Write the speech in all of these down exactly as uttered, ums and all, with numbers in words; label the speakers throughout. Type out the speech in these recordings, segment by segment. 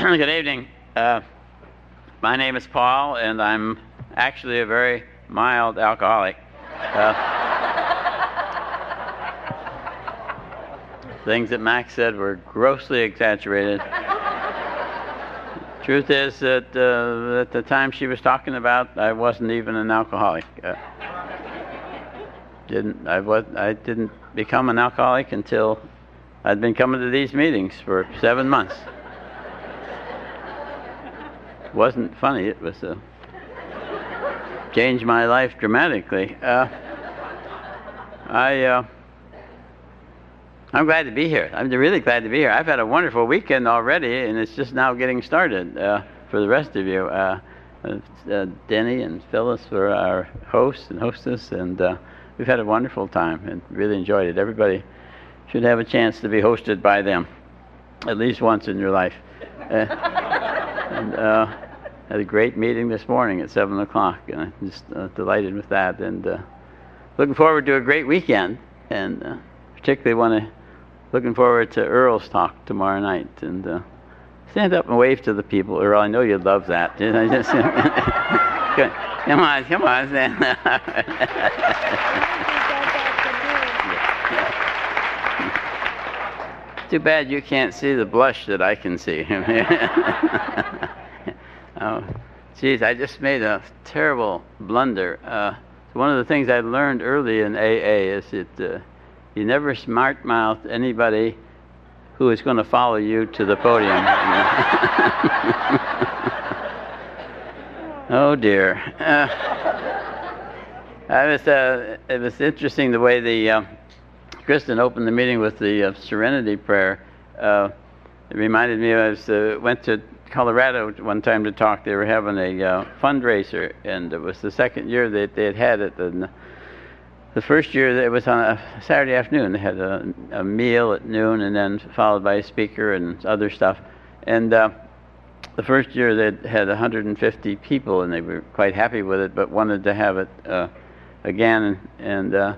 Speaker 1: Good evening. Uh, my name is Paul, and I'm actually a very mild alcoholic. Uh, things that Max said were grossly exaggerated. Truth is that uh, at the time she was talking about, I wasn't even an alcoholic. Uh, didn't I was I didn't become an alcoholic until I'd been coming to these meetings for seven months. It wasn't funny. It was uh, changed my life dramatically. Uh, I uh, I'm glad to be here. I'm really glad to be here. I've had a wonderful weekend already, and it's just now getting started uh, for the rest of you. Uh, uh, Denny and Phyllis were our hosts and hostess, and uh, we've had a wonderful time and really enjoyed it. Everybody should have a chance to be hosted by them at least once in your life. Uh, and uh, had a great meeting this morning at seven o'clock, and I'm just uh, delighted with that, and uh, looking forward to a great weekend, and uh, particularly want to looking forward to Earl's talk tomorrow night. And uh, stand up and wave to the people, Earl. I know you'd love that. Just, come on, come on, stand up. Too bad you can't see the blush that I can see. Oh, geez, I just made a terrible blunder. Uh, one of the things I learned early in A A is that uh, you never smart-mouth anybody who is going to follow you to the podium. Oh dear. Uh, I was, uh, it was interesting the way the uh, Kristen opened the meeting with the uh, Serenity Prayer. Uh, it reminded me, I was, uh, went to Colorado one time to talk. They were having a uh, fundraiser, and it was the second year that they had had it. And the first year, it was on a Saturday afternoon. They had a, a meal at noon, and then followed by a speaker and other stuff. And uh, the first year, they had one hundred fifty people, and they were quite happy with it, but wanted to have it uh, again. And uh,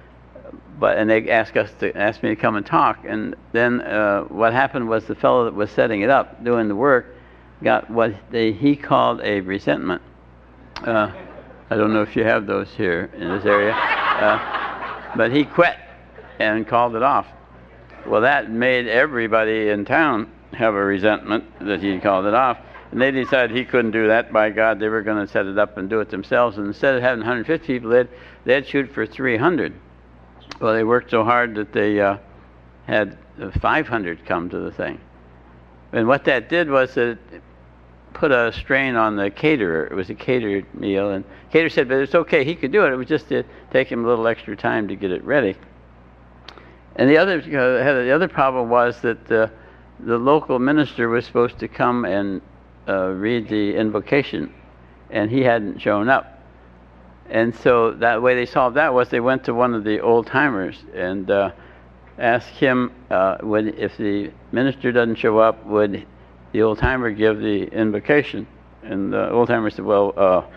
Speaker 1: but and they asked us to ask me to come and talk. And then uh, what happened was the fellow that was setting it up, doing the work, got what they, he called a resentment. Uh, I don't know if you have those here in this area. Uh, but he quit and called it off. Well, that made everybody in town have a resentment that he called it off. And they decided he couldn't do that. By God, they were going to set it up and do it themselves. And instead of having one hundred fifty people, they'd, they'd shoot for three hundred. Well, they worked so hard that they uh, had five hundred come to the thing. And what that did was that it put a strain on the caterer. It was a catered meal, and the caterer said, but it's okay, he could do it. It was just to take him a little extra time to get it ready. And the other, you know, the other problem was that uh, the local minister was supposed to come and uh, read the invocation, and he hadn't shown up. And so that way they solved that was they went to one of the old-timers and uh, asked him, uh, would, if the minister doesn't show up, would the old-timer give the invocation? And the old-timer said, well,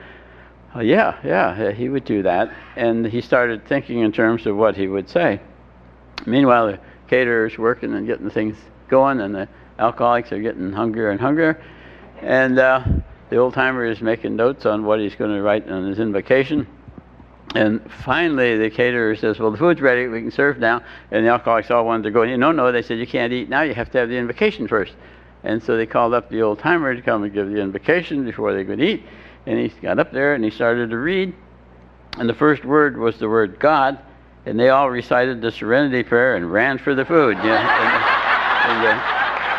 Speaker 1: uh, yeah, yeah, he would do that. And he started thinking in terms of what he would say. Meanwhile, the caterer's working and getting things going, and the alcoholics are getting hungrier and hungrier. And uh, the old-timer is making notes on what he's going to write on his invocation. And finally, the caterer says, well, the food's ready, we can serve now. And the alcoholics all wanted to go. No, no, they said, you can't eat now, you have to have the invocation first. And so they called up the old-timer to come and give the invocation before they could eat. And he got up there and he started to read. And the first word was the word God. And they all recited the Serenity Prayer and ran for the food. You know? and, and, uh,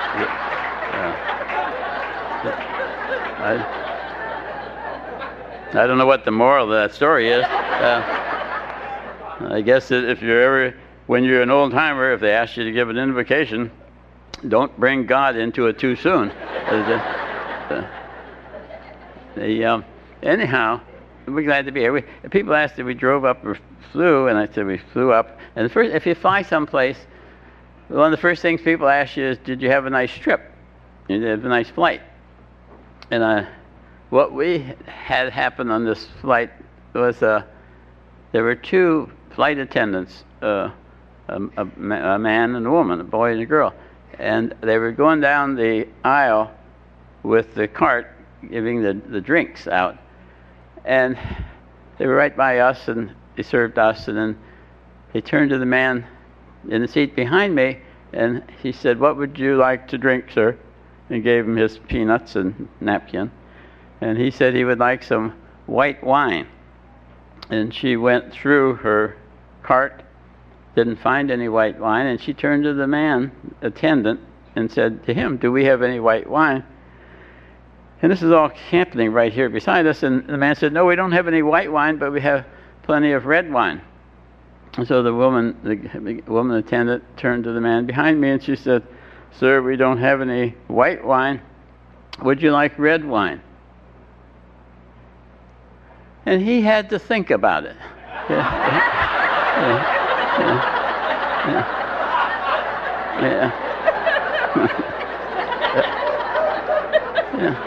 Speaker 1: I, I don't know what the moral of that story is. Uh, I guess that if you're ever, when you're an old-timer, if they ask you to give an invocation, don't bring God into it too soon. Uh, uh, the, um, anyhow, we're glad to be here. We, people asked if we drove up or flew, and I said we flew up. And the first, if you fly someplace, one of the first things people ask you is, did you have a nice trip? Did you have a nice flight? And uh, what we had happen on this flight was uh, there were two flight attendants, uh, a, a, a man and a woman, a boy and a girl. And they were going down the aisle with the cart giving the, the drinks out. And they were right by us, and they served us, and then they turned to the man in the seat behind me, and he said, "What would you like to drink, sir?" And gave him his peanuts and napkin. And he said he would like some white wine. And she went through her cart, didn't find any white wine, and she turned to the man, attendant, and said to him, "Do we have any white wine?" And this is all happening right here beside us, and the man said, "No, we don't have any white wine, but we have plenty of red wine." And so the woman, the woman attendant turned to the man behind me, and she said, "Sir, we don't have any white wine. Would you like red wine?" And he had to think about it. Yeah, yeah, yeah, yeah, yeah. yeah.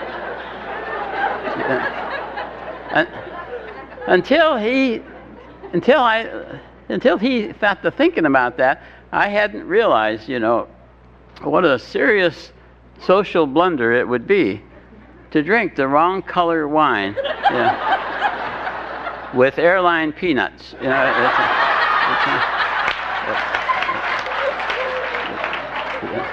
Speaker 1: yeah. Until he, until I, until he got to thinking about that, I hadn't realized, you know, what a serious social blunder it would be to drink the wrong color wine. Yeah. With airline peanuts, you know. It's a, it's a, yeah.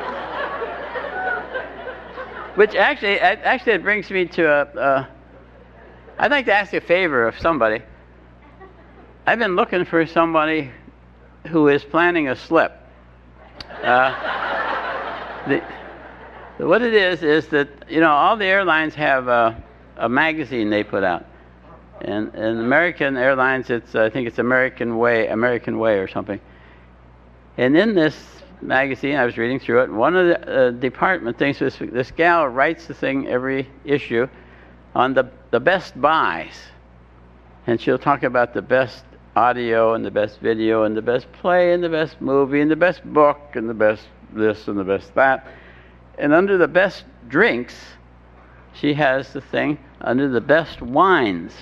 Speaker 1: Which actually, actually, it brings me to a. Uh, I'd like to ask a favor of somebody. I've been looking for somebody who is planning a slip. Uh, the, what it is is that, you know, all the airlines have a, a magazine they put out. And in American Airlines, it's I think it's American Way, American Way or something. And in this magazine, I was reading through it, and one of the uh, department things, this, this gal writes the thing every issue on the, the best buys. And she'll talk about the best audio and the best video and the best play and the best movie and the best book and the best this and the best that. And under the best drinks, she has the thing under the best wines.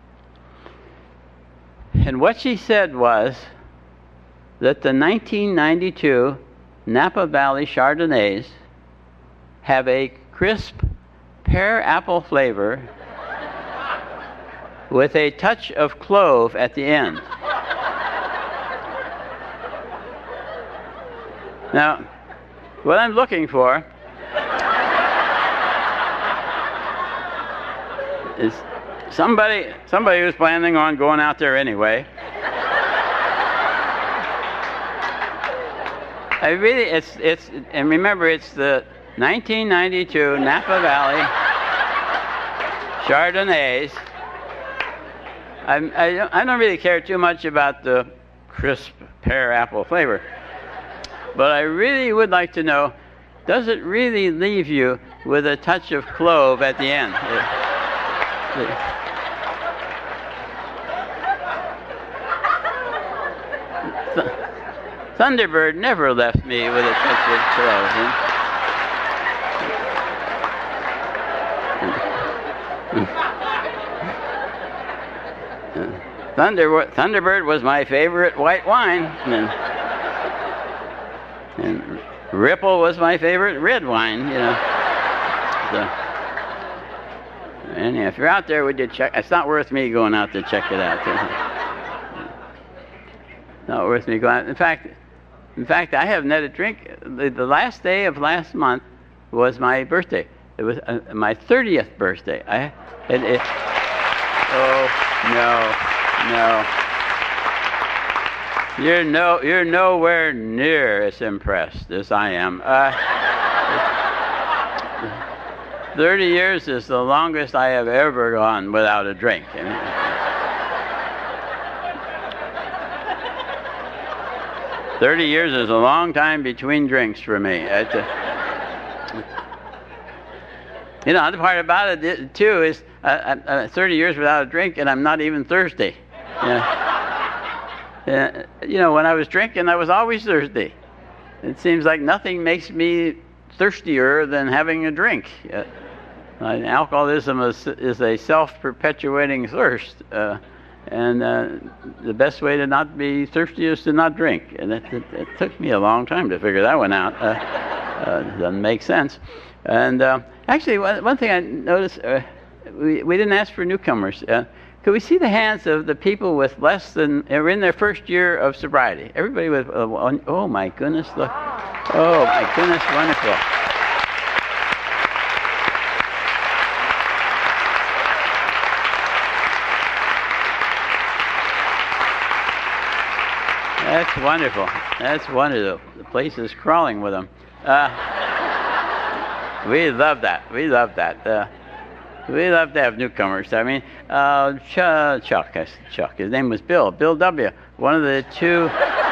Speaker 1: And what she said was that the nineteen ninety-two Napa Valley Chardonnays have a crisp pear apple flavor with a touch of clove at the end. Now, what I'm looking for is somebody somebody who's planning on going out there anyway. I really, it's it's and remember, it's the nineteen ninety-two Napa Valley Chardonnays. I I don't, I don't really care too much about the crisp pear apple flavor, but I really would like to know, does it really leave you with a touch of clove at the end? It, it, Thunderbird never left me with a touch of clove. Thunder, Thunderbird was my favorite white wine, and, and Ripple was my favorite red wine. You know. So, and if you're out there, would you check? It's not worth me going out to check it out. Not worth me going out. In fact. In fact, I haven't had a drink. The, the last day of last month was my birthday. It was uh, my thirtieth birthday. I, it, it, oh no, no! You're no, you're nowhere near as impressed as I am. Uh, Thirty years is the longest I have ever gone without a drink. And, Thirty years is a long time between drinks for me. It's a, you know, the part about it too is uh, uh, thirty years without a drink, and I'm not even thirsty. You know? uh, you know, when I was drinking, I was always thirsty. It seems like nothing makes me thirstier than having a drink. Uh, alcoholism is, is a self-perpetuating thirst. Uh, And uh, the best way to not be thirsty is to not drink. And it, it, it took me a long time to figure that one out. Uh, uh, doesn't make sense. And uh, Actually, one, one thing I noticed, uh, we, we didn't ask for newcomers. Uh, could we see the hands of the people with less than, are in their first year of sobriety? Everybody with, uh, one, oh my goodness, look. Oh my goodness, wonderful. That's wonderful. That's wonderful. The place is crawling with them. Uh, we love that. We love that. Uh, we love to have newcomers. I mean, uh, Ch- Chuck, Chuck. His name was Bill. Bill W. One of the two.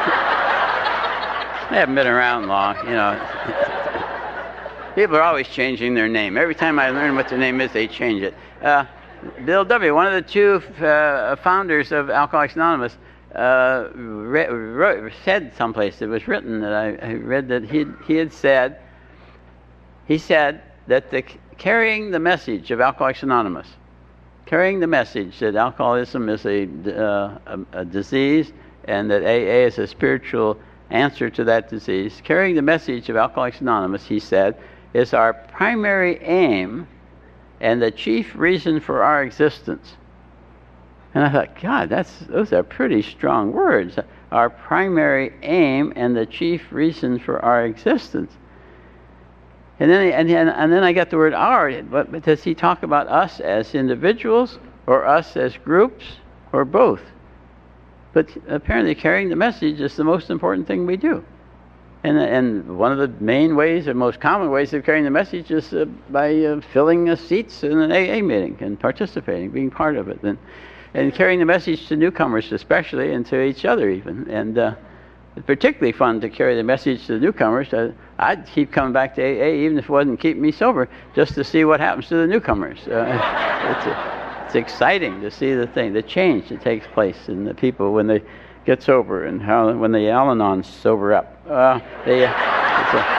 Speaker 1: They haven't been around long, you know. People are always changing their name. Every time I learn what their name is, they change it. Uh, Bill W. One of the two uh, founders of Alcoholics Anonymous. Uh, re- wrote, said someplace, it was written that I, I read that he he had said, he said that the carrying the message of Alcoholics Anonymous, carrying the message that alcoholism is a, uh, a, a disease and that A A is a spiritual answer to that disease, carrying the message of Alcoholics Anonymous, he said, is our primary aim and the chief reason for our existence. And I thought, God, that's those are pretty strong words. Our primary aim and the chief reason for our existence. And then, and then, and then I got the word "our." But, but does he talk about us as individuals, or us as groups, or both? But apparently, carrying the message is the most important thing we do. And and one of the main ways, or most common ways of carrying the message is uh, by uh, filling uh, seats in an A A meeting and participating, being part of it. And, And carrying the message to newcomers especially, and to each other even. And uh, it's particularly fun to carry the message to the newcomers. Uh, I'd keep coming back to A A even if it wasn't keeping me sober, just to see what happens to the newcomers. Uh, it's, a, it's exciting to see the thing, the change that takes place in the people when they get sober, and how when the Al-Anons sober up. Uh, they, uh, it's a,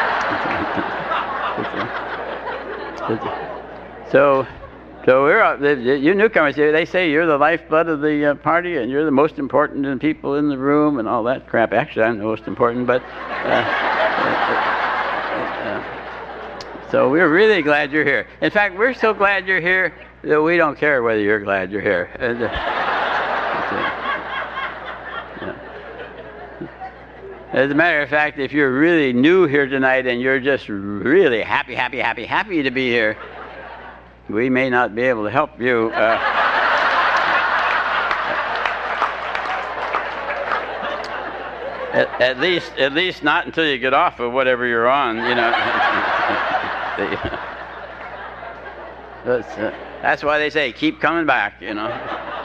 Speaker 1: it's a, it's a, so... So we're uh, you newcomers. They say you're the lifeblood of the uh, party, and you're the most important people in the room, and all that crap. Actually, I'm the most important, but uh, uh, uh, so we're really glad you're here. In fact, we're so glad you're here that we don't care whether you're glad you're here. And, uh, yeah. As a matter of fact, if you're really new here tonight and you're just really happy, happy, happy, happy to be here, we may not be able to help you. Uh, at, at least, at least not until you get off of whatever you're on. You know. that's, uh, that's why they say keep coming back. You know.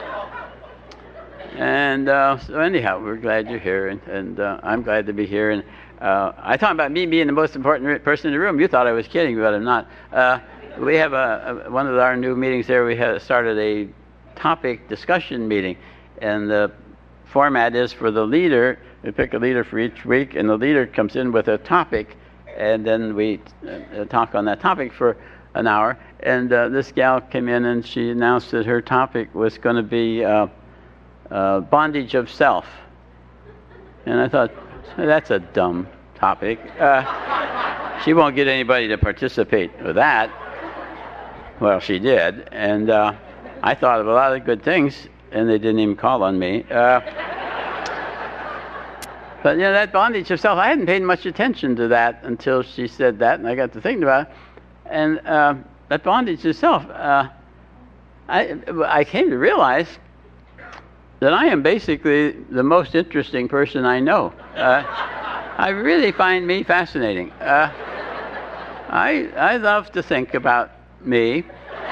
Speaker 1: And uh, so anyhow, we're glad you're here, and, and uh, I'm glad to be here. And uh, I thought about me being the most important person in the room. You thought I was kidding, but I'm not. Uh, We have a, a one of our new meetings there. We have started a topic discussion meeting, and the format is for the leader. We pick a leader for each week, and the leader comes in with a topic, and then we uh, talk on that topic for an hour. And uh, this gal came in, and she announced that her topic was going to be uh, uh, bondage of self. And I thought, that's a dumb topic. Uh, she won't get anybody to participate with that. Well, she did, and uh, I thought of a lot of good things, and they didn't even call on me. Uh, but, you know, that bondage of self, I hadn't paid much attention to that until she said that, and I got to thinking about it. And uh, that bondage of self, uh, I, I came to realize that I am basically the most interesting person I know. Uh, I really find me fascinating. Uh, I I love to think about me.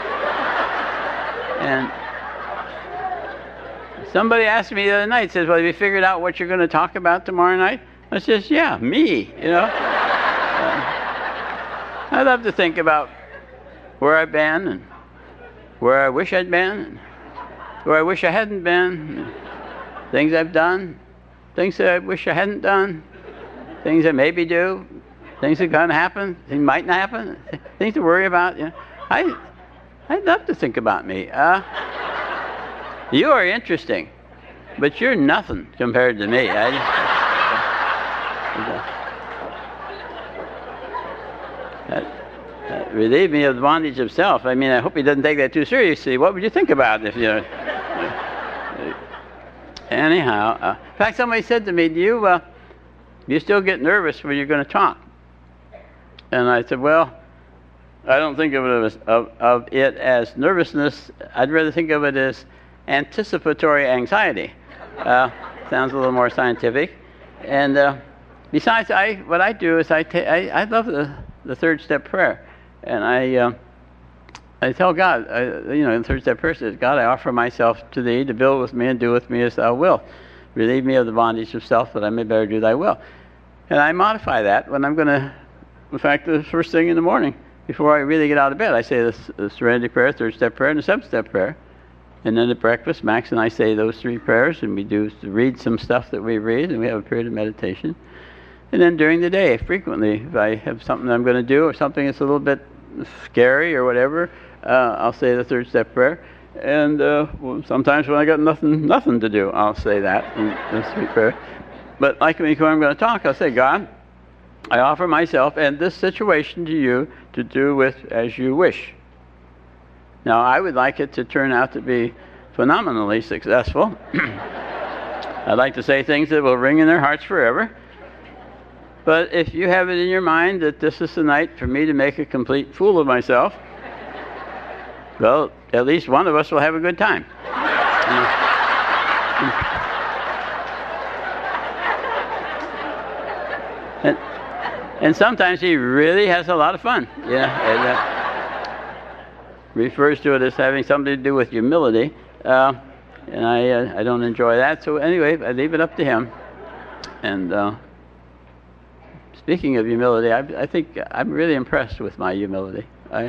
Speaker 1: And somebody asked me the other night, says, well, have you figured out what you're going to talk about tomorrow night? I says, yeah, me, you know. uh, I love to think about where I've been and where I wish I'd been and where I wish I hadn't been, things I've done, things that I wish I hadn't done, things I maybe do, things that are going to happen, things might not happen, things to worry about. You know. I, I'd love to think about me. Uh, you are interesting, but you're nothing compared to me. I, that, that, relieve me of the bondage of self. I mean, I hope he doesn't take that too seriously. What would you think about if you... Anyhow, uh, in fact, somebody said to me, do you, uh, do you still get nervous when you're going to talk? And I said, well, I don't think of it as, of, of it as nervousness. I'd rather think of it as anticipatory anxiety. Uh, sounds a little more scientific. And uh, besides, I what I do is I, ta- I, I love the, the third step prayer. And I uh, I tell God, I, you know, in the third step prayer says, God, I offer myself to thee to build with me and do with me as thou wilt. Relieve me of the bondage of self that I may better do thy will. And I modify that when I'm going to, in fact, the first thing in the morning, before I really get out of bed, I say the, the serenity prayer, third step prayer, and the seventh step prayer. And then at breakfast, Max and I say those three prayers, and we do read some stuff that we read, and we have a period of meditation. And then during the day, frequently, if I have something I'm going to do or something that's a little bit scary or whatever, uh, I'll say the third step prayer. And uh, well, sometimes when I got nothing nothing to do, I'll say that in the three prayer. But like when I'm going to talk, I'll say, God, I offer myself and this situation to you to do with as you wish. Now, I would like it to turn out to be phenomenally successful. I'd like to say things that will ring in their hearts forever. But if you have it in your mind that this is the night for me to make a complete fool of myself, well, at least one of us will have a good time. and, and sometimes he really has a lot of fun. Yeah. And, uh, refers to it as having something to do with humility, uh, and I uh, I don't enjoy that. So anyway, I leave it up to him. And uh, speaking of humility, I, I think I'm really impressed with my humility. I,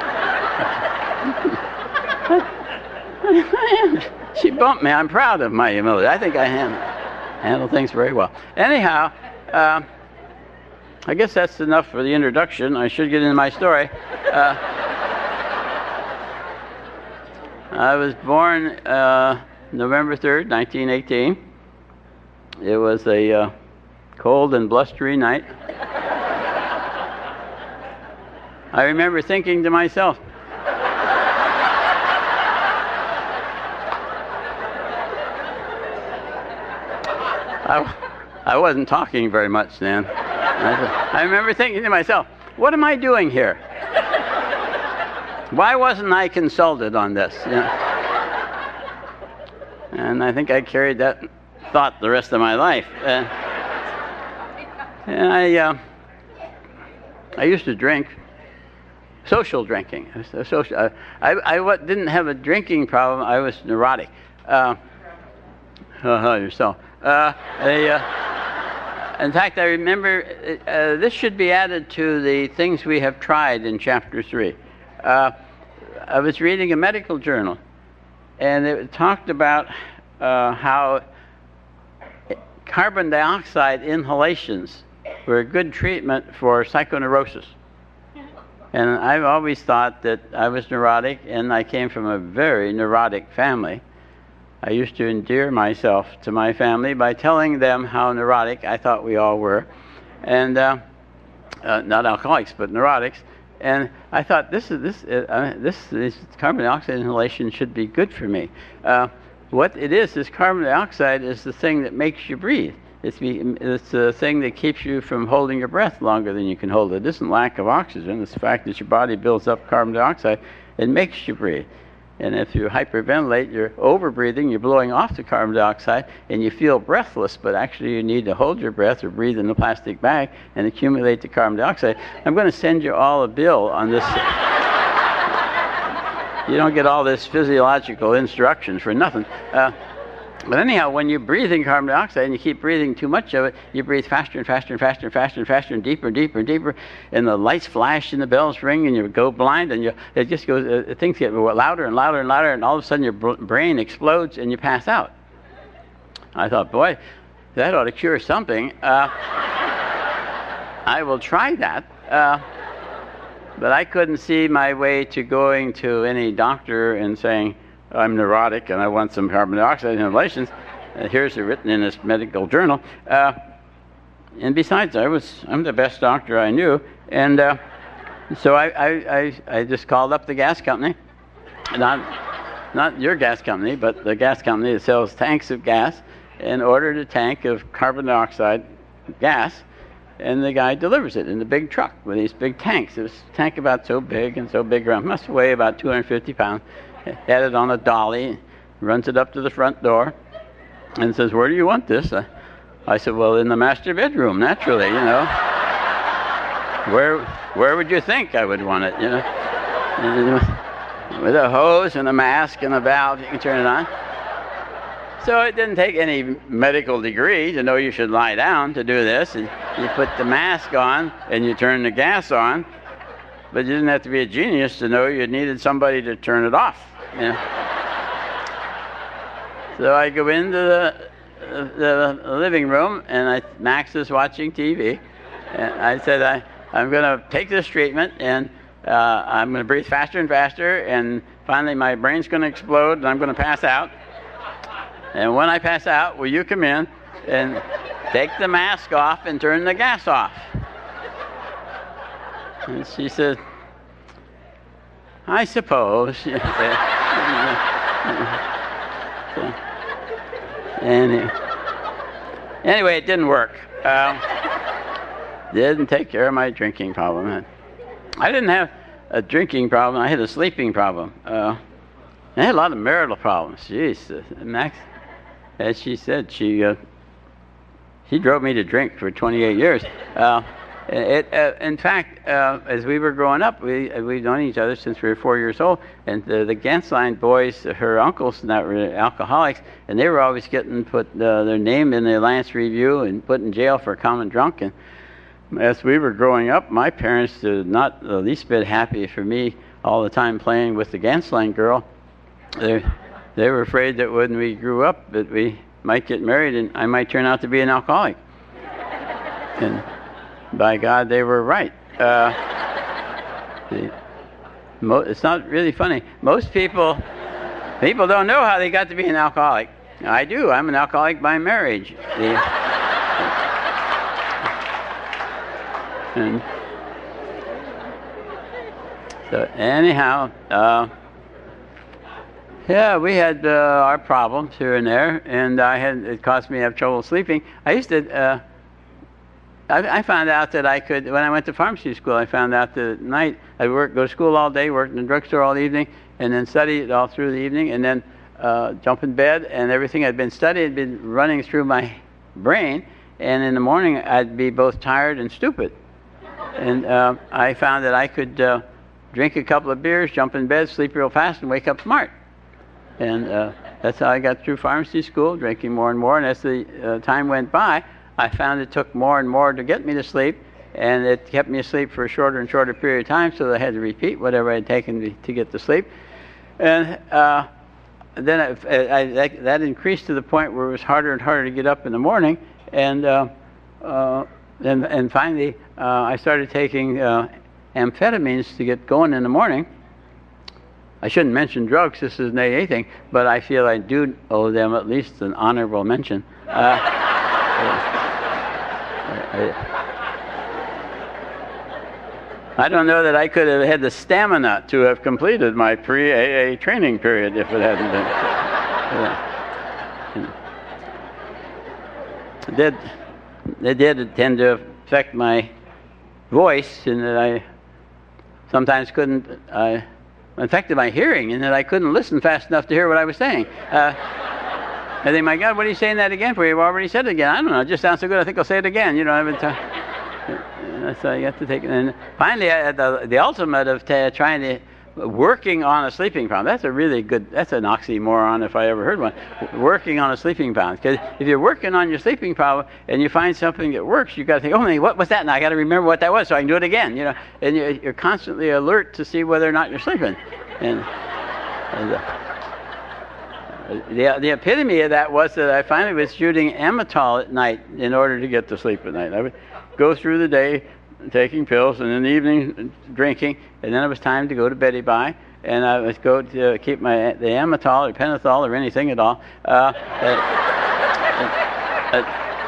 Speaker 1: I am. She bumped me. I'm proud of my humility. I think I handle, handle things very well. Anyhow, uh, I guess that's enough for the introduction. I should get into my story. Uh, I was born uh, November third, nineteen eighteen. It was a uh, cold and blustery night. I remember thinking to myself, I, I wasn't talking very much then. I, I remember thinking to myself, what am I doing here? Why wasn't I consulted on this? You know? And I think I carried that thought the rest of my life. Uh, and I, uh, I used to drink, social drinking. Social, uh, I, I didn't have a drinking problem. I was neurotic. Uh, uh, yourself. Uh, I, uh, in fact, I remember uh, this should be added to the things we have tried in chapter three. Uh, I was reading a medical journal, and it talked about uh, how carbon dioxide inhalations were a good treatment for psychoneurosis. And I've always thought that I was neurotic, and I came from a very neurotic family. I used to endear myself to my family by telling them how neurotic I thought we all were, and uh, uh, not alcoholics, but neurotics. And I thought this is this uh, this this carbon dioxide inhalation should be good for me. Uh, what it is, this carbon dioxide is the thing that makes you breathe. It's the it's the thing that keeps you from holding your breath longer than you can hold it. It isn't lack of oxygen. It's the fact that your body builds up carbon dioxide. It makes you breathe. And if you hyperventilate, you're over-breathing, you're blowing off the carbon dioxide, and you feel breathless, but actually you need to hold your breath or breathe in a plastic bag and accumulate the carbon dioxide. I'm going to send you all a bill on this. You don't get all this physiological instructions for nothing. Uh, But anyhow, when you're breathing carbon dioxide and you keep breathing too much of it, you breathe faster and faster and faster and faster and faster and deeper and deeper and deeper, and the lights flash and the bells ring and you go blind, and you it just goes. Uh, things get louder and louder and louder, and all of a sudden your brain explodes and you pass out. I thought, boy, that ought to cure something. Uh, I will try that. Uh, but I couldn't see my way to going to any doctor and saying, I'm neurotic and I want some carbon dioxide inhalations. Uh, here's it written in this medical journal. Uh, and besides, I was I'm the best doctor I knew, and uh, So I, I, I, I just called up the gas company, not, not your gas company, but the gas company that sells tanks of gas, and ordered a tank of carbon dioxide gas, and the guy delivers it in the big truck with these big tanks. It was a tank about so big and so big around, must weigh about two hundred fifty pounds, had it on a dolly, runs it up to the front door, and says, "Where do you want this?" I, I said, "Well, in the master bedroom, naturally, you know." Where where would you think I would want it, you know? And with a hose and a mask and a valve, you can turn it on. So it didn't take any medical degree to know you should lie down to do this. And you put the mask on and you turn the gas on, but you didn't have to be a genius to know you needed somebody to turn it off. You know? So I go into the, the, the living room, and I, Max is watching T V, and I said, I, I'm going to take this treatment, and uh, I'm going to breathe faster and faster, and finally my brain's going to explode, and I'm going to pass out. And when I pass out, will you come in and take the mask off and turn the gas off? And she said, "I suppose." Anyway, anyway, it didn't work. Uh, didn't take care of my drinking problem. I didn't have a drinking problem. I had a sleeping problem. Uh, I had a lot of marital problems. Jeez, uh, Max, as she said, she uh, she drove me to drink for twenty-eight years. Uh, it, uh, in fact, uh, as we were growing up, we we've known each other since we were four years old. And the, the Gensline boys, her uncles, that were alcoholics, and they were always getting put uh, their name in the Alliance Review and put in jail for common drunk. And as we were growing up, my parents were not the least bit happy for me all the time playing with the Gensline girl. They they were afraid that when we grew up that we might get married and I might turn out to be an alcoholic. And by God, they were right. Uh, the, mo- it's not really funny. Most people people don't know how they got to be an alcoholic. I do. I'm an alcoholic by marriage. The, and so anyhow, uh, yeah, we had uh, our problems here and there, and I had it caused me to have trouble sleeping. I used to. Uh, I, I found out that I could when I went to pharmacy school. I found out that at night I'd work, go to school all day, work in the drugstore all evening, and then study it all through the evening, and then uh, jump in bed, and everything I'd been studying had been running through my brain, and in the morning I'd be both tired and stupid. And uh, I found that I could uh, drink a couple of beers, jump in bed, sleep real fast, and wake up smart. And uh, that's how I got through pharmacy school, drinking more and more. And as the uh, time went by, I found it took more and more to get me to sleep, and it kept me asleep for a shorter and shorter period of time, so I had to repeat whatever I had taken to, to get to sleep. And uh, then I, I, that, that increased to the point where it was harder and harder to get up in the morning. And uh, uh, and, and finally, uh, I started taking uh, amphetamines to get going in the morning. I shouldn't mention drugs, this is an A A thing, but I feel I do owe them at least an honorable mention. Uh, I, I don't know that I could have had the stamina to have completed my pre-A A training period if it hadn't been. Uh, it did, it did tend to affect my voice, in that I sometimes couldn't, uh, affected my hearing, in that I couldn't listen fast enough to hear what I was saying. Uh, I think, my God, what are you saying that again for? You've already said it again. I don't know, it just sounds so good, I think I'll say it again. You know, I've been t- so you have to take it. And finally, I, the, the ultimate of t- trying to, working on a sleeping problem, that's a really good, that's an oxymoron if I ever heard one. Working on a sleeping problem. Because if you're working on your sleeping problem and you find something that works, you got to think, oh, what was that? And I got to remember what that was so I can do it again. You know, and you're, you're constantly alert to see whether or not you're sleeping. And, and uh, the the epitome of that was that I finally was shooting Amatol at night in order to get to sleep at night. I would go through the day taking pills, and in the evening drinking, and then it was time to go to Betty Bye, and I would go to keep my the Amatol or Pentothal or anything at all uh, at, at,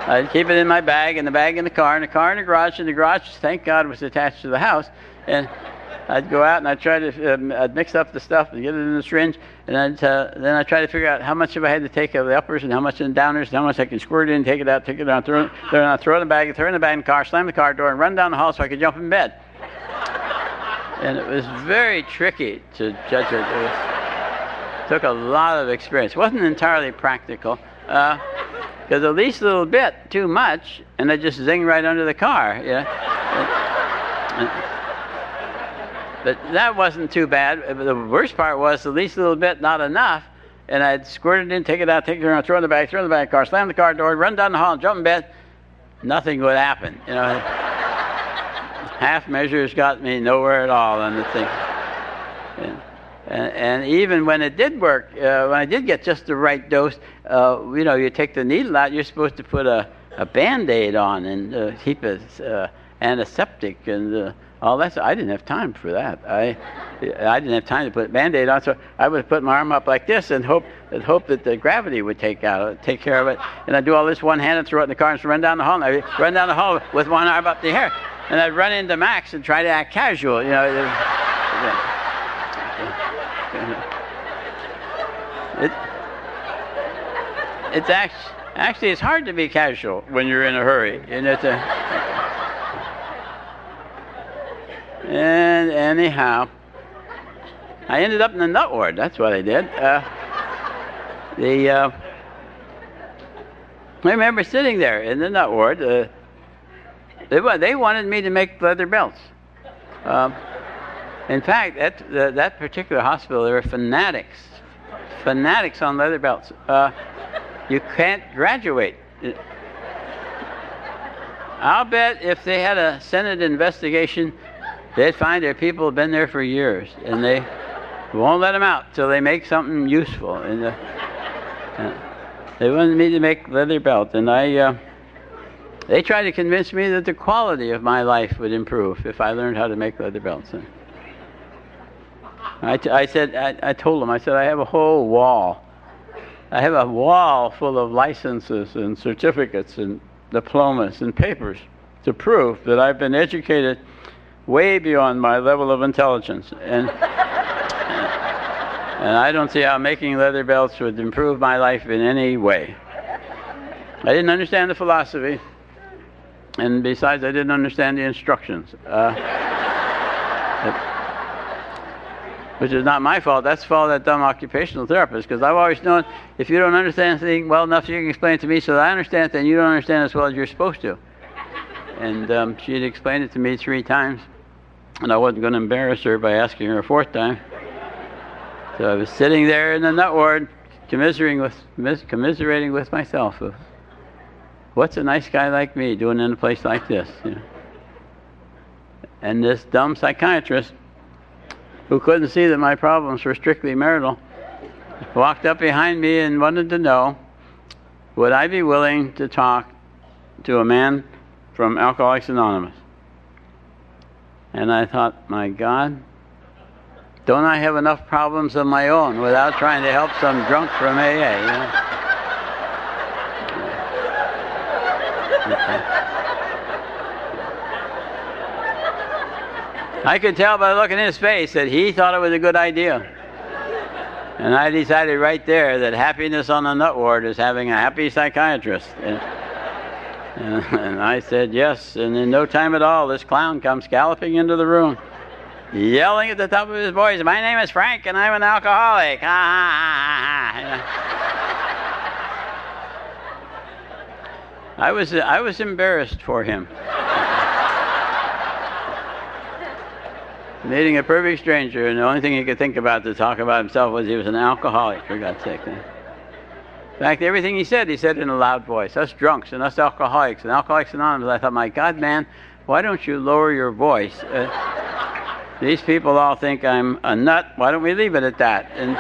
Speaker 1: I'd keep it in my bag, and the bag in the car, and the car in the garage, and the garage, thank God, was attached to the house. And I'd go out and I'd try to um, I'd mix up the stuff and get it in the syringe, and I'd, uh, then I'd try to figure out how much of I had to take of the uppers and how much of the downers, and how much I could squirt it in, take it out, take it out, throw it, throw it, out, throw it in the bag, throw it in the bag in the car, slam the car door, and run down the hall so I could jump in bed. And it was very tricky to judge it. It was, took a lot of experience. It wasn't entirely practical. Uh, Because the least little bit too much, and I just zing right under the car. You know? and, and, but that wasn't too bad. The worst part was the least little bit, not enough, and I'd squirt it in, take it out, take it around, throw it in the bag, throw it in the back car, slam the car door, run down the hall, jump in bed. Nothing would happen. You know, half measures got me nowhere at all on the thing. And, And, and even when it did work, uh, when I did get just the right dose, uh, you know, you take the needle out, you're supposed to put a, a Band-Aid on and uh, keep it uh, antiseptic and uh, all that. So I didn't have time for that. I I didn't have time to put a Band-Aid on, so I would put my arm up like this and hope and hope that the gravity would take out take care of it. And I'd do all this one hand and throw it in the car and run down the hall. And I'd run down the hall with one arm up the air. And I'd run into Max and try to act casual, you know. It, it's actually, actually it's hard to be casual when you're in a hurry. And, it's a, and anyhow, I ended up in the nut ward. That's what I did. Uh, the uh, I remember sitting there in the nut ward. Uh, they they wanted me to make leather belts. Um, in fact, at the, that particular hospital, there were fanatics. Fanatics on leather belts. Uh, you can't graduate. I'll bet if they had a Senate investigation, they'd find there people have been there for years, and they won't let them out till they make something useful. And uh, uh, they wanted me to make leather belts, and I. Uh, they tried to convince me that the quality of my life would improve if I learned how to make leather belts. I, t- I said, I, I told them, I said, I have a whole wall. I have a wall full of licenses and certificates and diplomas and papers to prove that I've been educated way beyond my level of intelligence. And, and I don't see how making leather belts would improve my life in any way. I didn't understand the philosophy, and besides, I didn't understand the instructions. Uh, it, Which is not my fault. That's the fault of that dumb occupational therapist, because I've always known if you don't understand something well enough, you can explain it to me so that I understand it, then you don't understand as well as you're supposed to. And um, she'd explained it to me three times, and I wasn't going to embarrass her by asking her a fourth time. So I was sitting there in the nut ward, commiserating with, commiserating with myself of what's a nice guy like me doing in a place like this? You know? And this dumb psychiatrist, who couldn't see that my problems were strictly marital, walked up behind me and wanted to know, would I be willing to talk to a man from Alcoholics Anonymous? And I thought, my God, don't I have enough problems of my own without trying to help some drunk from A A? You know? I could tell by the look in his face that he thought it was a good idea. And I decided right there that happiness on the nut ward is having a happy psychiatrist. And, and, and I said yes, and in no time at all, this clown comes galloping into the room, yelling at the top of his voice, my name is Frank and I'm an alcoholic. Ha, ha, ha, ha. I was, I was embarrassed for him. Meeting a perfect stranger, and the only thing he could think about to talk about himself was he was an alcoholic, for God's sake. In fact, everything he said, he said in a loud voice. Us drunks and us alcoholics and Alcoholics Anonymous. I thought, my God, man, why don't you lower your voice? Uh, these people all think I'm a nut. Why don't we leave it at that? And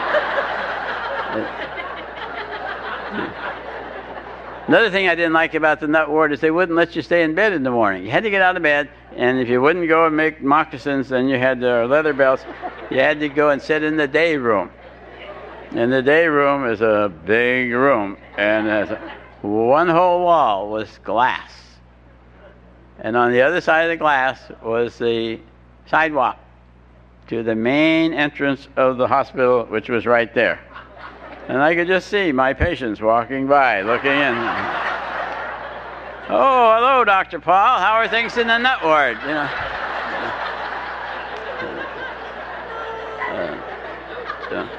Speaker 1: uh, another thing I didn't like about the nut ward is they wouldn't let you stay in bed in the morning. You had to get out of bed. And if you wouldn't go and make moccasins, then you had uh, leather belts. You had to go and sit in the day room. And the day room is a big room. And uh, one whole wall was glass. And on the other side of the glass was the sidewalk to the main entrance of the hospital, which was right there. And I could just see my patients walking by, looking in. Oh, hello, Doctor Paul. How are things in the nut ward? You know. Uh, so.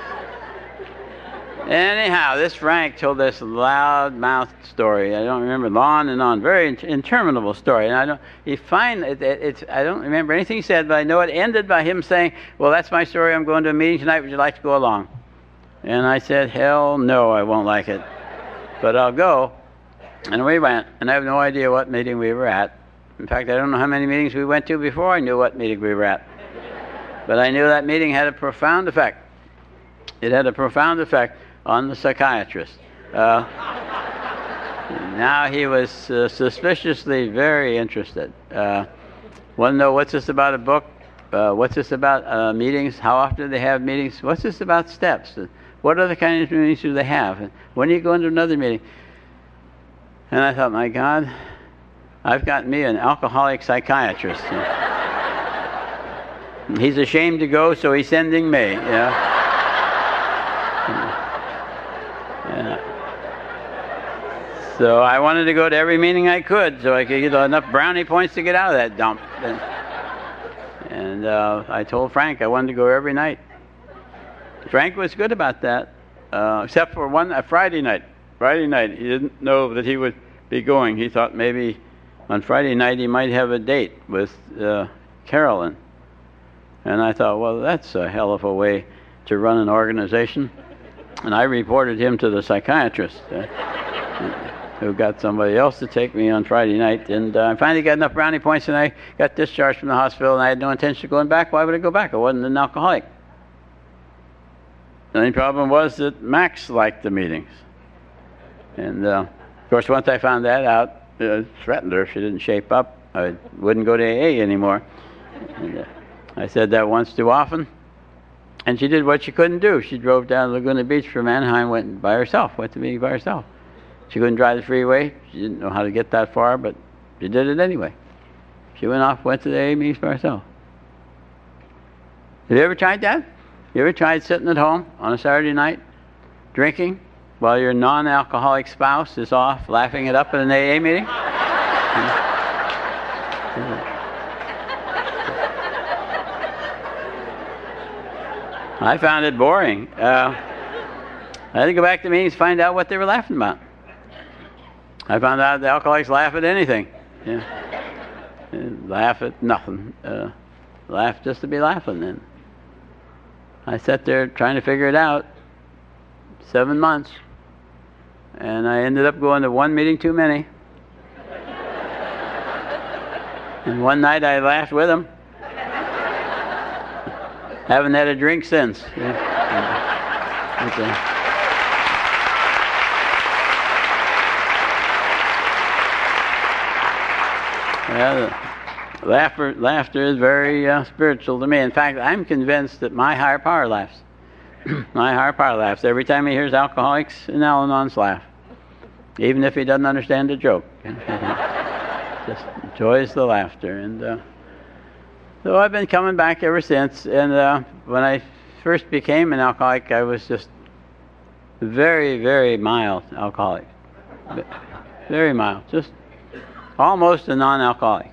Speaker 1: Anyhow, this Frank told this loud-mouthed story. I don't remember, on and on, very in- interminable story. And I don't. He finally, it, it, it's. I don't remember anything he said, but I know it ended by him saying, "Well, that's my story. I'm going to a meeting tonight. Would you like to go along?" And I said, "Hell no, I won't like it, but I'll go." And we went, and I have no idea what meeting we were at. In fact, I don't know how many meetings we went to before I knew what meeting we were at. But I knew that meeting had a profound effect. It had a profound effect on the psychiatrist. Uh, now he was uh, suspiciously very interested. Uh, Want to know what's this about a book? Uh, what's this about uh, meetings? How often do they have meetings? What's this about steps? What other kinds of meetings do they have? And when do you go into another meeting? And I thought, my God, I've got me an alcoholic psychiatrist. He's ashamed to go, so he's sending me. You know? Yeah. So I wanted to go to every meeting I could, so I could get enough brownie points to get out of that dump. And, and uh, I told Frank I wanted to go every night. Frank was good about that, uh, except for one a Friday night. Friday night, he didn't know that he would be going. He thought maybe on Friday night he might have a date with uh, Carolyn. And I thought, well, that's a hell of a way to run an organization. And I reported him to the psychiatrist, uh, who got somebody else to take me on Friday night. And uh, I finally got enough brownie points, and I got discharged from the hospital, and I had no intention of going back. Why would I go back? I wasn't an alcoholic. The only problem was that Max liked the meetings. And, uh, of course, once I found that out, uh, threatened her if she didn't shape up. I wouldn't go to A A anymore. And, uh, I said that once too often. And she did what she couldn't do. She drove down to Laguna Beach from Anaheim, went by herself, went to meeting by herself. She couldn't drive the freeway. She didn't know how to get that far, but she did it anyway. She went off, went to the A A meetings by herself. Have you ever tried that? You ever tried sitting at home on a Saturday night, drinking, while your non-alcoholic spouse is off laughing it up at an A A meeting? I found it boring. Uh, I had to go back to meetings to find out what they were laughing about. I found out the alcoholics laugh at anything. Yeah. Laugh at nothing. Uh, laugh just to be laughing. And I sat there trying to figure it out. Seven months. And I ended up going to one meeting too many. And one night I laughed with them. Haven't had a drink since. Yeah. Okay. Yeah, laughter, laughter is very uh, spiritual to me. In fact, I'm convinced that my higher power laughs. My higher power laughs every time he hears alcoholics and Al-Anons laugh, even if he doesn't understand the joke. Just enjoys the laughter. And uh, so I've been coming back ever since. And uh, when I first became an alcoholic, I was just very, very mild alcoholic. Very mild, just almost a non-alcoholic.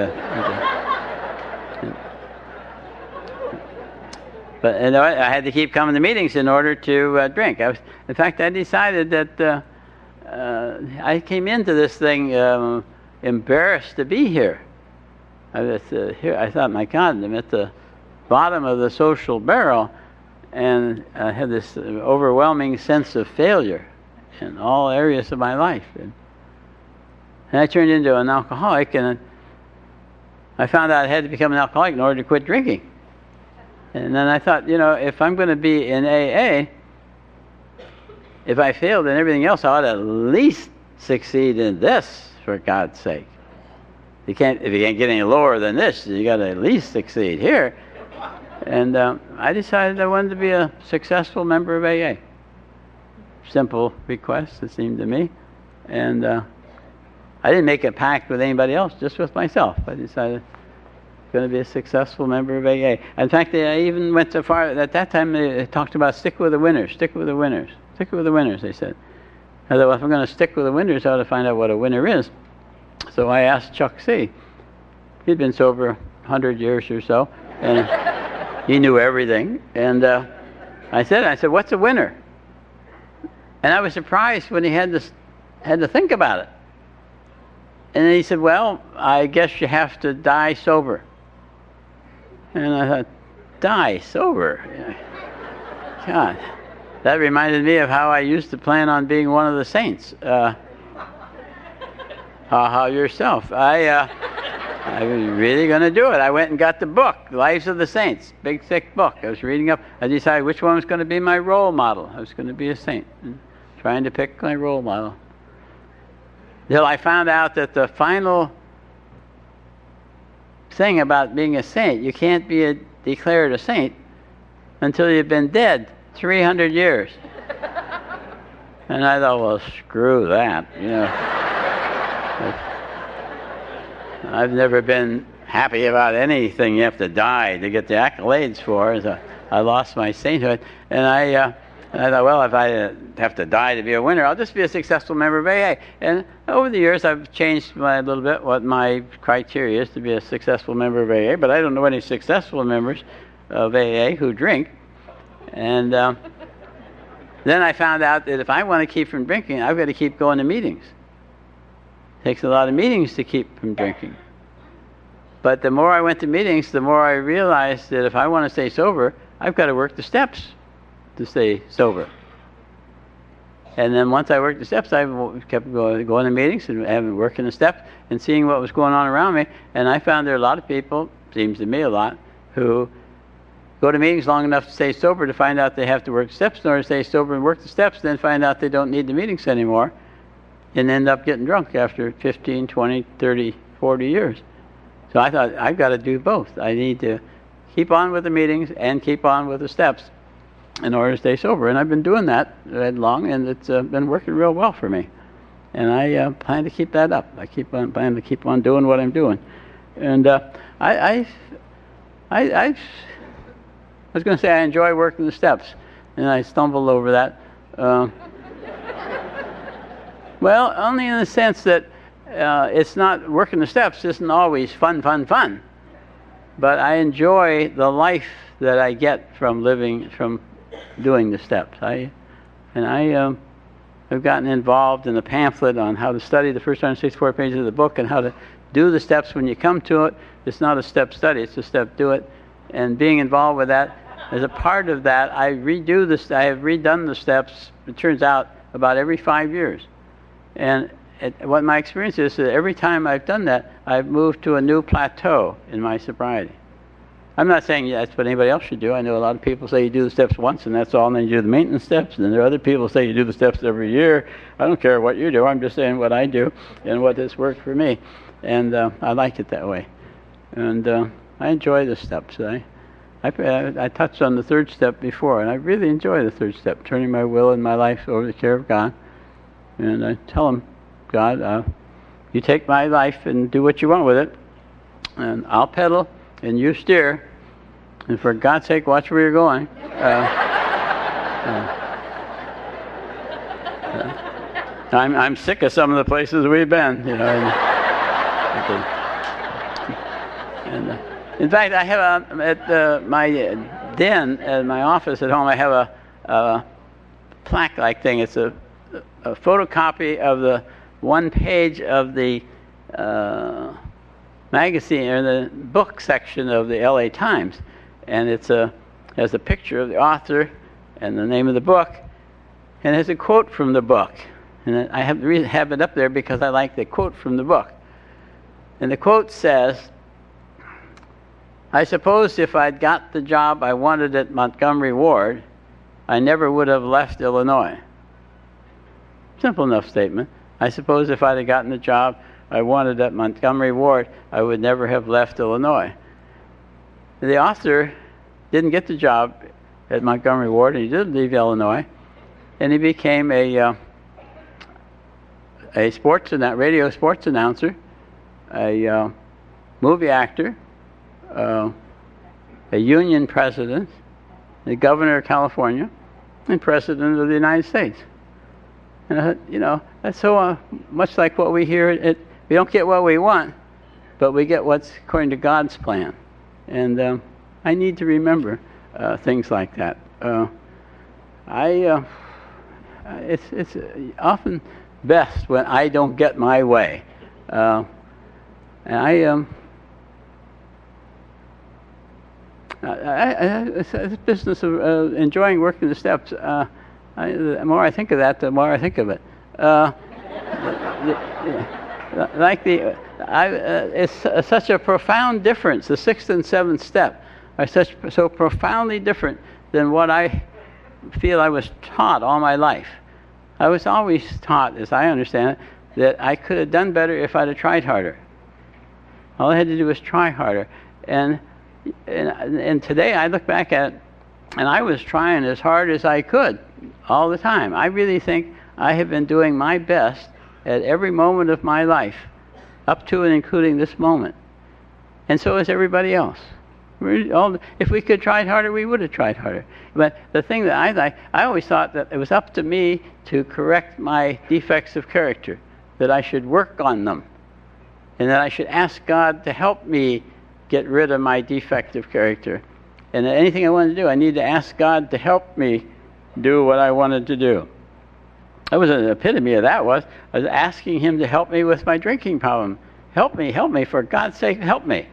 Speaker 1: But you know, I had to keep coming to meetings in order to uh, drink. I was, in fact, I decided that uh, uh, I came into this thing um, embarrassed to be here. I was uh, here. I thought, my God, I'm at the bottom of the social barrel, and I had this overwhelming sense of failure in all areas of my life. And, and I turned into an alcoholic, and I found out I had to become an alcoholic in order to quit drinking. And then I thought, you know, if I'm going to be in A A, if I failed in everything else, I ought to at least succeed in this, for God's sake. You can't, if you can't get any lower than this, you got to at least succeed here. And um, I decided I wanted to be a successful member of A A. Simple request, it seemed to me. And uh, I didn't make a pact with anybody else, just with myself. I decided I'm going to be a successful member of A A. In fact, I even went so far, at that time they talked about stick with the winners, stick with the winners, stick with the winners, they said. I thought, well, if I'm going to stick with the winners, I ought to find out what a winner is. So I asked Chuck C. He'd been sober a hundred years or so, and he knew everything. And uh, I said, I said, what's a winner? And I was surprised when he had to, had to think about it. And then he said, well, I guess you have to die sober. And I thought, die sober? God, that reminded me of how I used to plan on being one of the saints. Uh, how, how yourself? I, uh, I was really going to do it. I went and got the book, Lives of the Saints, big thick book. I was reading up. I decided which one was going to be my role model. I was going to be a saint, and trying to pick my role model. Till I found out that the final thing about being a saint, you can't be a, declared a saint until you've been dead three hundred years. And I thought, well, screw that, you know. I've never been happy about anything you have to die to get the accolades for. So I lost my sainthood. And I, uh, I thought, well, if I uh, have to die to be a winner, I'll just be a successful member of A A. And over the years, I've changed my, a little bit what my criteria is to be a successful member of A A. But I don't know any successful members of A A who drink. And uh, then I found out that if I want to keep from drinking, I've got to keep going to meetings. It takes a lot of meetings to keep from drinking. But the more I went to meetings, the more I realized that if I want to stay sober, I've got to work the steps to stay sober. And then once I worked the steps, I kept going, going to meetings and having working the steps and seeing what was going on around me. And I found there are a lot of people, seems to me a lot, who go to meetings long enough to stay sober to find out they have to work the steps in order to stay sober and work the steps, then find out they don't need the meetings anymore and end up getting drunk after fifteen, twenty, thirty, forty years. So I thought, I've got to do both. I need to keep on with the meetings and keep on with the steps in order to stay sober. And I've been doing that that long, and it's uh, been working real well for me. And I uh, plan to keep that up. I keep on plan to keep on doing what I'm doing. And uh, I, I, I, I, I was going to say I enjoy working the steps, and I stumbled over that. Uh, well, only in the sense that uh, it's not working the steps isn't always fun, fun, fun. But I enjoy the life that I get from living, from doing the steps. I, and I um, have gotten involved in a pamphlet on how to study the first one hundred sixty-four pages of the book and how to do the steps when you come to it. It's not a step study, it's a step do it. And being involved with that, as a part of that, I redo this. I have redone the steps, it turns out, about every five years. And it, what my experience is that every time I've done that, I've moved to a new plateau in my sobriety. I'm not saying that's what anybody else should do. I know a lot of people say you do the steps once and that's all, and then you do the maintenance steps. And then there are other people who say you do the steps every year. I don't care what you do. I'm just saying what I do and what has worked for me. And uh, I like it that way. And uh, I enjoy the steps. I, I, I touched on the third step before, and I really enjoy the third step, turning my will and my life over to the care of God. And I tell him, God, uh, you take my life and do what you want with it, and I'll pedal and you steer, and for God's sake, watch where you're going. Uh, uh, I'm I'm sick of some of the places we've been, you know. And, and uh, in fact, I have a, at uh, my den at my office at home, I have a, a plaque-like thing. It's a, a photocopy of the one page of the uh, magazine or the book section of the L A Times, and it's a has a picture of the author and the name of the book, and has a quote from the book. And I have to have it up there because I like the quote from the book. And the quote says, I suppose if I'd got the job I wanted at Montgomery Ward, I never would have left Illinois. Simple enough statement. I suppose if I'd have gotten the job I wanted at Montgomery Ward, I would never have left Illinois. The author didn't get the job at Montgomery Ward, and he did leave Illinois, and he became a uh, a sports annou- radio sports announcer, a uh, movie actor, uh, a union president, the governor of California, and president of the United States. And I thought, you know, that's so uh, much like what we hear. It, we don't get what we want, but we get what's according to God's plan. And um, I need to remember uh, things like that. Uh, I, uh, it's, it's often best when I don't get my way. Uh, and I, um, I, I, it's this business of uh, enjoying working the steps. Uh, I, the more I think of that, the more I think of it. Uh, the, the, like the, I, uh, it's uh, such a profound difference. The sixth and seventh step are such so profoundly different than what I feel I was taught all my life. I was always taught, as I understand it, that I could have done better if I'd have tried harder. All I had to do was try harder. And and, and today I look back at it, and I was trying as hard as I could all the time. I really think I have been doing my best at every moment of my life, up to and including this moment. And so is everybody else. We're all, if we could tried harder, we would have tried harder. But the thing that I like, I always thought that it was up to me to correct my defects of character, that I should work on them, and that I should ask God to help me get rid of my defective character. And anything I wanted to do, I need to ask God to help me do what I wanted to do. That was an epitome of that was, I was asking him to help me with my drinking problem. Help me, help me, for God's sake, help me.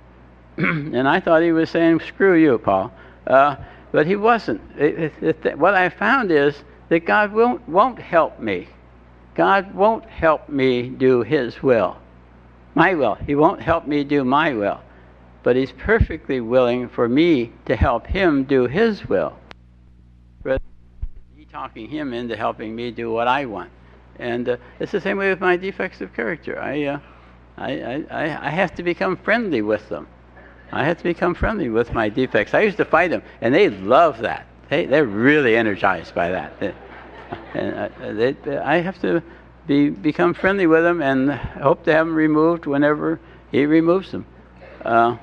Speaker 1: And I thought he was saying, screw you, Paul. Uh, but he wasn't. It, it, it, what I found is that God won't, won't help me. God won't help me do his will, my will. He won't help me do my will. But he's perfectly willing for me to help him do his will. Rather than he talking him into helping me do what I want. And uh, it's the same way with my defects of character. I, uh, I, I, I have to become friendly with them. I have to become friendly with my defects. I used to fight them, and they love that. They, they're really energized by that. They, and uh, they, I have to be become friendly with them and hope to have them removed whenever he removes them. Uh,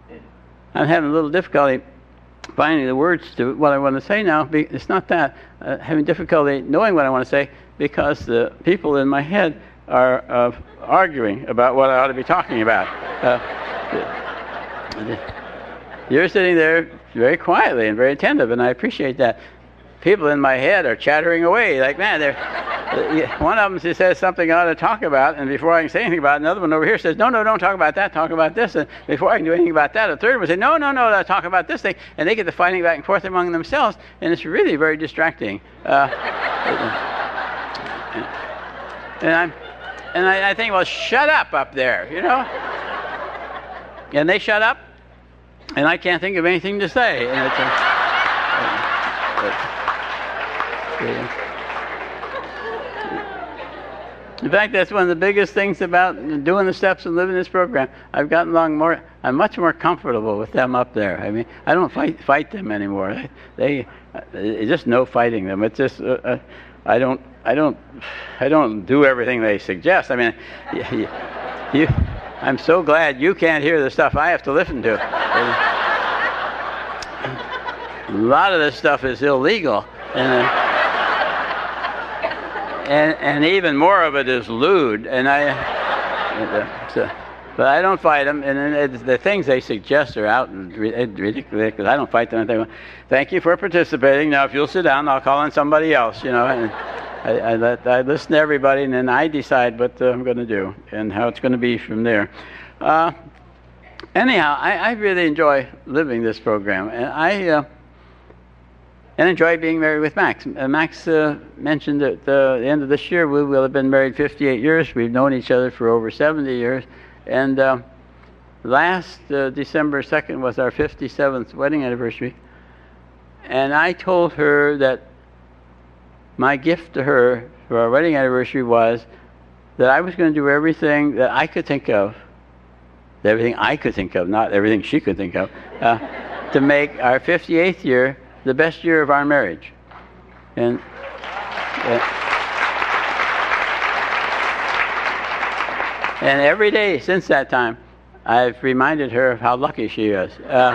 Speaker 1: I'm having a little difficulty finding the words to what I want to say now. It's not that. Uh, having difficulty knowing what I want to say because the people in my head are uh, arguing about what I ought to be talking about. Uh, You're sitting there very quietly and very attentive, and I appreciate that. People in my head are chattering away like, man, they're, one of them says something I ought to talk about, and before I can say anything about it, another one over here says, no, no, don't talk about that, talk about this. And before I can do anything about that, a third one says, no, no, no, talk about this thing. And they get to fighting back and forth among themselves, and it's really very distracting. Uh, and I'm, and I, I think, well, shut up up there, you know? And they shut up, and I can't think of anything to say. And it's a, in fact, that's one of the biggest things about doing the steps and living this program. I've gotten along more. I'm much more comfortable with them up there. I mean, I don't fight fight them anymore. They, they just no fighting them. It's just uh, uh, I don't I don't I don't do everything they suggest. I mean, you. you I'm so glad you can't hear the stuff I have to listen to. A lot of this stuff is illegal, and, uh, and and even more of it is lewd. And I, uh, so, but I don't fight them. And then the things they suggest are out and ridiculous. Because I don't fight them. They, thank you for participating. Now, if you'll sit down, I'll call on somebody else. You know. And, I, I, let, I listen to everybody, and then I decide what uh, I'm going to do and how it's going to be from there. Uh, anyhow, I, I really enjoy living this program, and I uh, and enjoy being married with Max. Uh, Max uh, mentioned that uh, at the end of this year we will have been married fifty-eight years. We've known each other for over seventy years, and uh, last uh, December second was our fifty-seventh wedding anniversary, and I told her that my gift to her for our wedding anniversary was that I was going to do everything that I could think of, everything I could think of, not everything she could think of, uh, to make our fifty-eighth year the best year of our marriage. And uh, And every day since that time, I've reminded her of how lucky she is. Uh,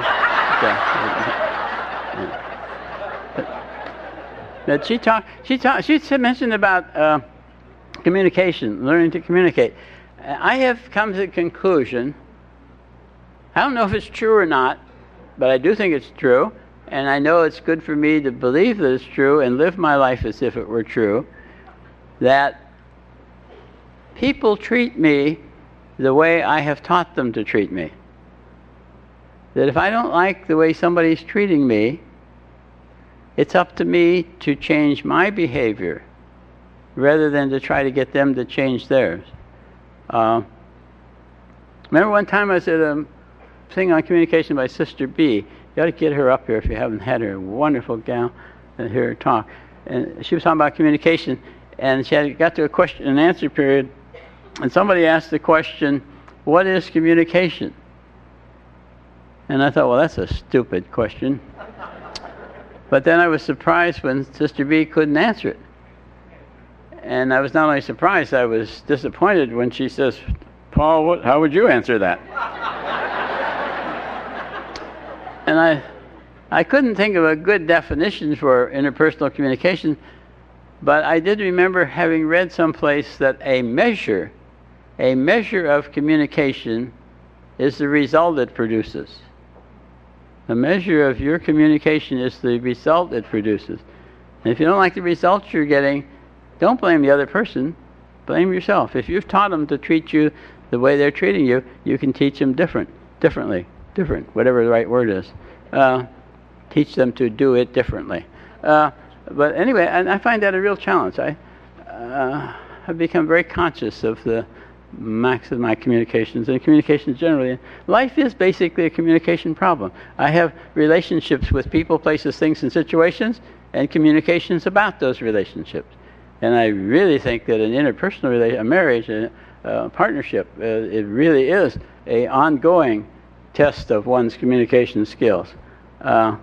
Speaker 1: okay. But she talked. She talked. She mentioned about uh, communication, learning to communicate. I have come to the conclusion. I don't know if it's true or not, but I do think it's true, and I know it's good for me to believe that it's true and live my life as if it were true. That people treat me the way I have taught them to treat me. That if I don't like the way somebody's treating me, it's up to me to change my behavior rather than to try to get them to change theirs. Uh, remember one time I was at a thing on communication by Sister B. You ought to get her up here if you haven't had her. Wonderful gal, and hear her talk. And she was talking about communication, and she had got to a question and answer period, and somebody asked the question, what is communication? And I thought, well, that's a stupid question. But then I was surprised when Sister B couldn't answer it. And I was not only surprised, I was disappointed when she says, Paul, what, how would you answer that? And I, I couldn't think of a good definition for interpersonal communication, but I did remember having read someplace that a measure, a measure of communication is the result it produces. A measure of your communication is the result it produces. And if you don't like the results you're getting, don't blame the other person, blame yourself. If you've taught them to treat you the way they're treating you, you can teach them different, differently, different, whatever the right word is. Uh, teach them to do it differently. Uh, but anyway, and I find that a real challenge. I, uh, I've become very conscious of the max of my communications and communications generally. Life is basically a communication problem. I have relationships with people, places, things, and situations, and communications about those relationships. And I really think that an interpersonal relation, a marriage, a, a partnership, uh, it really is a ongoing test of one's communication skills. Uh,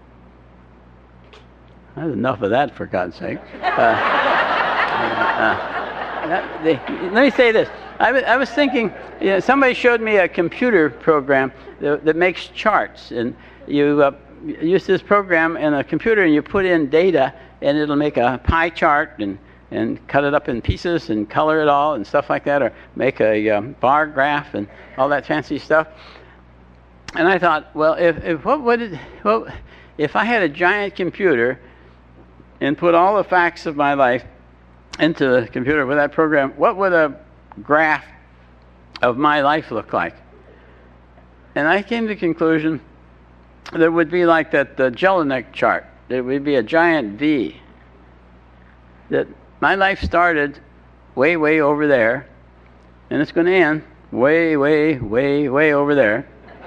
Speaker 1: that's enough of that, for God's sake. Uh, uh, that, they, let me say this. I, w- I was thinking, you know, somebody showed me a computer program that, that makes charts, and you uh, use this program in a computer and you put in data, and it'll make a pie chart and and cut it up in pieces and color it all and stuff like that, or make a um, bar graph and all that fancy stuff. And I thought, well, if, if what would it, well, if I had a giant computer and put all the facts of my life into the computer with that program, what would a graph of my life look like? And I came to the conclusion that it would be like that the Jelinek chart. It would be a giant V. That my life started way, way over there, and it's going to end way, way, way, way over there.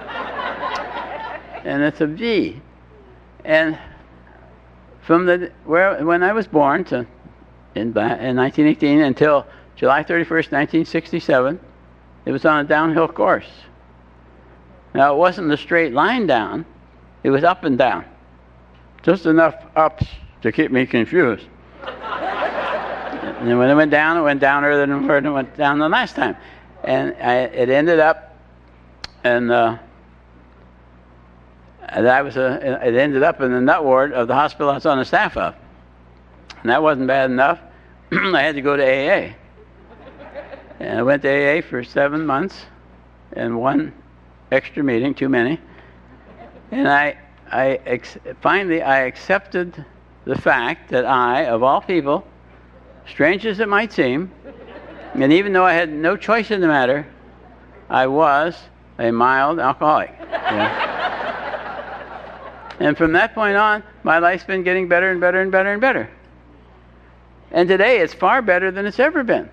Speaker 1: And it's a V. And from the where when I was born to in, in nineteen eighteen until July thirty-first, nineteen sixty-seven, it was on a downhill course. Now, it wasn't a straight line down. It was up and down. Just enough ups to keep me confused. And then when it went down, it went down earlier than where it went down the last time. And I, it ended up, and uh, that was a, it ended up in the nut ward of the hospital I was on the staff of. And that wasn't bad enough. I had to go to A A. And I went to A A for seven months and one extra meeting, too many. And I, I ex- finally, I accepted the fact that I, of all people, strange as it might seem, and even though I had no choice in the matter, I was a mild alcoholic. Yeah. And from that point on, my life's been getting better and better and better and better. And today, it's far better than it's ever been.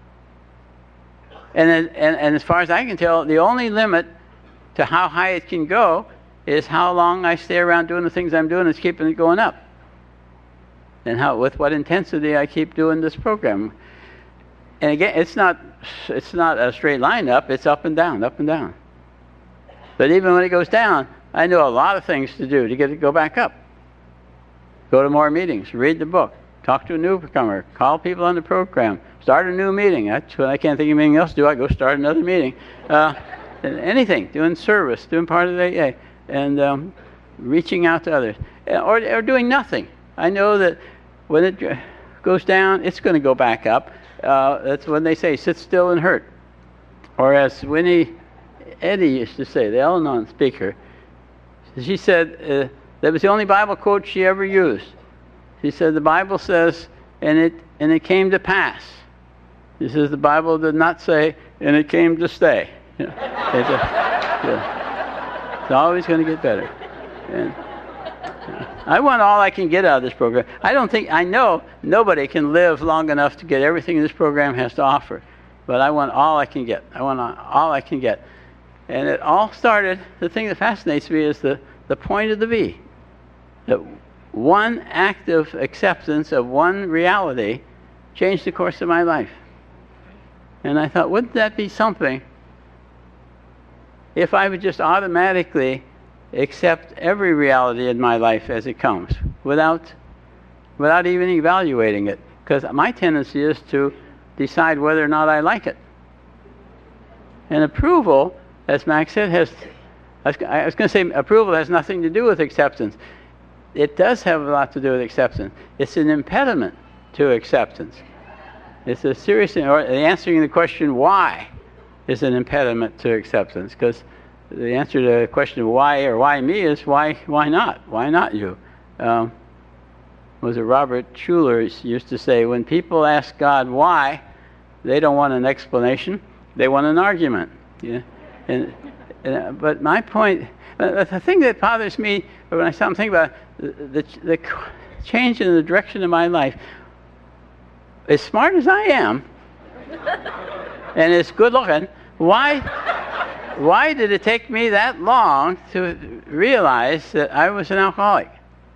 Speaker 1: And, and, and as far as I can tell, the only limit to how high it can go is how long I stay around doing the things I'm doing is keeping it going up. And how, with what intensity I keep doing this program. And again, it's not it's not a straight line up, it's up and down, up and down. But even when it goes down, I know a lot of things to do to get it to go back up. Go to more meetings, read the book, talk to a newcomer, call people on the program, start a new meeting. That's when I can't think of anything else to do. I go start another meeting. Uh, anything, doing service, doing part of the A A, and um, reaching out to others, or, or doing nothing. I know that when it goes down, it's going to go back up. Uh, that's when they say, sit still and hurt. Or as Winnie Eddy used to say, the Al-Anon speaker, she said uh, that was the only Bible quote she ever used. She said, the Bible says, and it and it came to pass. She says, the Bible did not say, and it came to stay. You know, it's, a, yeah. It's always going to get better. And I want all I can get out of this program. I don't think, I know nobody can live long enough to get everything this program has to offer. But I want all I can get. I want all I can get. And it all started, the thing that fascinates me is the, the point of the V. That one act of acceptance of one reality changed the course of my life. And I thought, wouldn't that be something if I would just automatically accept every reality in my life as it comes without, without even evaluating it? Because my tendency is to decide whether or not I like it. And approval, as Max said, has, I was going to say approval has nothing to do with acceptance. It does have a lot to do with acceptance. It's an impediment to acceptance. It's a serious thing, or answering the question why is an impediment to acceptance, because the answer to the question of why or why me is why why not? Why not you? Um, was it Robert Schuller used to say, when people ask God why, they don't want an explanation, they want an argument. Yeah? And, and, but my point, uh, the thing that bothers me when I stop thinking about it, the, the, the change in the direction of my life, as smart as I am, and as good looking, why, why did it take me that long to realize that I was an alcoholic?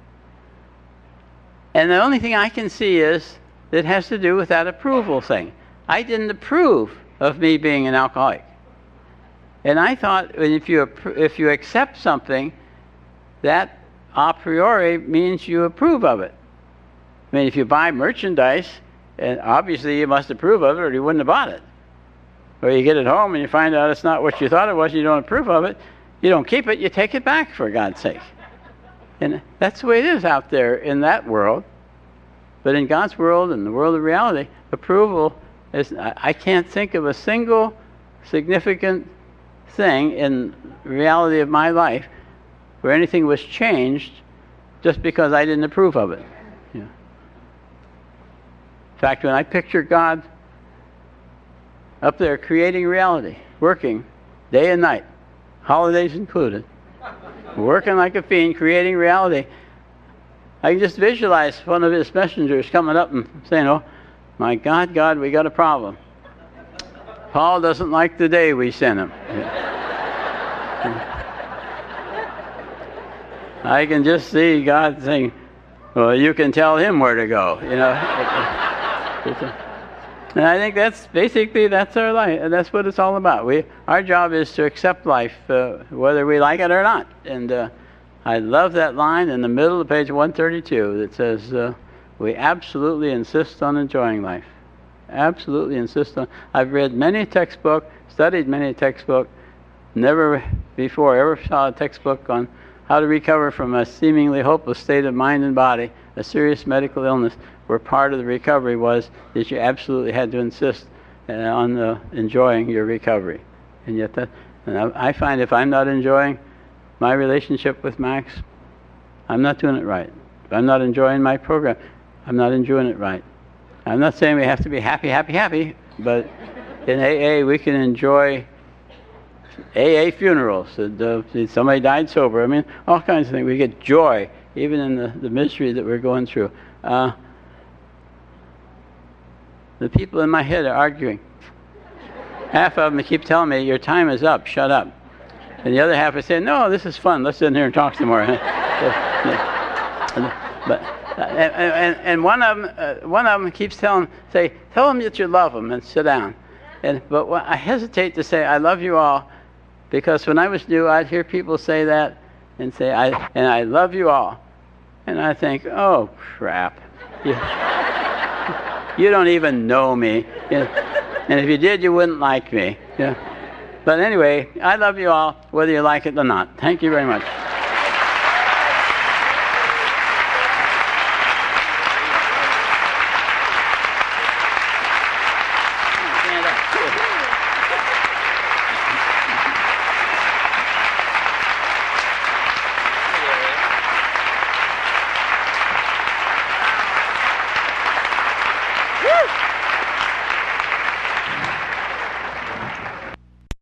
Speaker 1: And the only thing I can see is that it has to do with that approval thing. I didn't approve of me being an alcoholic. And I thought if you, if you accept something, that a priori means you approve of it. I mean, if you buy merchandise, and obviously you must approve of it or you wouldn't have bought it. Or you get it home and you find out it's not what you thought it was, you don't approve of it, you don't keep it, you take it back, for God's sake. And that's the way it is out there in that world. But in God's world, in the world of reality, approval is, I can't think of a single significant thing in reality of my life where anything was changed just because I didn't approve of it. Yeah. In fact, when I picture God up there creating reality, working day and night, holidays included, working like a fiend, creating reality, I can just visualize one of his messengers coming up and saying, oh, my God, God, we got a problem. Paul doesn't like the day we sent him. I can just see God saying, well, you can tell him where to go, you know. And I think that's basically, that's our life, and that's what it's all about. We, our job is to accept life, uh, whether we like it or not. And uh, I love that line in the middle of page one thirty-two that says, uh, we absolutely insist on enjoying life. Absolutely insist on. I've read many textbooks, studied many textbooks, never before ever saw a textbook on how to recover from a seemingly hopeless state of mind and body, a serious medical illness, where part of the recovery was that you absolutely had to insist uh, on uh, enjoying your recovery. And yet that, and I, I find if I'm not enjoying my relationship with Max, I'm not doing it right. If I'm not enjoying my program, I'm not enjoying it right. I'm not saying we have to be happy, happy, happy, but in A A we can enjoy A A funerals. And, uh, somebody died sober. I mean, all kinds of things. We get joy, even in the, the misery that we're going through. Uh, the people in my head are arguing. Half of them keep telling me, your time is up, shut up. And the other half are saying, no, this is fun, let's sit in here and talk some more. but, and, and, and one of them, uh, one of them keeps telling, say, tell them that you love them and sit down. And but what, I hesitate to say, I love you all, because when I was new, I'd hear people say that and say, I and I love you all. And I think, oh, crap. You, You don't even know me. You know? And if you did, you wouldn't like me. You know? But anyway, I love you all, whether you like it or not. Thank you very much.